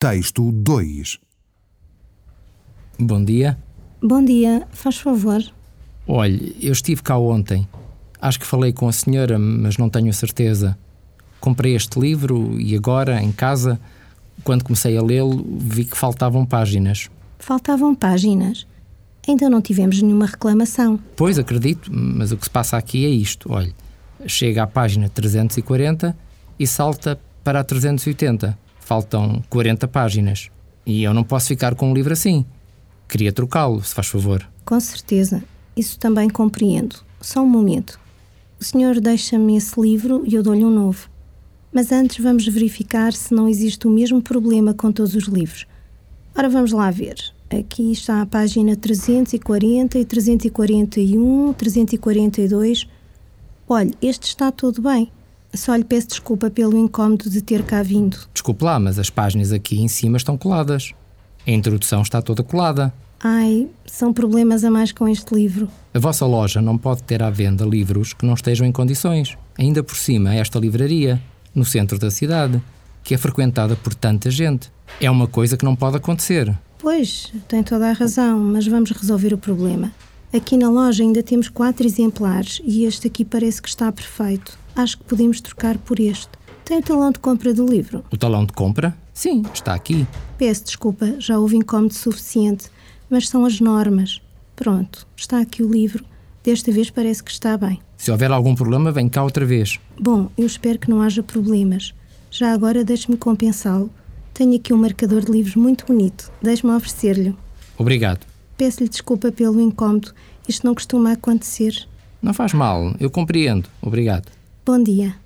Texto 2. Bom dia. Bom dia, faz favor. Olhe, eu estive cá ontem. Acho que falei com a senhora, mas não tenho certeza. Comprei este livro e agora, em casa, quando comecei a lê-lo, vi que faltavam páginas. Faltavam páginas? Ainda não tivemos nenhuma reclamação. Pois, acredito, mas o que se passa aqui é isto. Olhe, chega à página 340 e salta para a 380. Faltam 40 páginas. E eu não posso ficar com um livro assim. Queria trocá-lo, se faz favor. Com certeza. Isso também compreendo. Só um momento. O senhor deixa-me esse livro e eu dou-lhe um novo. Mas antes vamos verificar se não existe o mesmo problema com todos os livros. Ora, vamos lá ver. Aqui está a página 340 e 341, 342. Olhe, este está tudo bem. Só lhe peço desculpa pelo incómodo de ter cá vindo. Desculpe lá, mas as páginas aqui em cima estão coladas. A introdução está toda colada. Ai, são problemas a mais com este livro. A vossa loja não pode ter à venda livros que não estejam em condições. Ainda por cima, esta livraria, no centro da cidade, que é frequentada por tanta gente. É uma coisa que não pode acontecer. Pois, tem toda a razão, mas vamos resolver o problema. Aqui na loja ainda temos 4 exemplares e este aqui parece que está perfeito. Acho que podemos trocar por este. Tem o talão de compra do livro? O talão de compra? Sim, está aqui. Peço desculpa, já houve incómodo suficiente, mas são as normas. Pronto, está aqui o livro. Desta vez parece que está bem. Se houver algum problema, vem cá outra vez. Bom, eu espero que não haja problemas. Já agora deixe-me compensá-lo. Tenho aqui um marcador de livros muito bonito. Deixe-me oferecer-lhe. Obrigado. Peço-lhe desculpa pelo incómodo. Isto não costuma acontecer. Não faz mal, eu compreendo. Obrigado. Bom dia.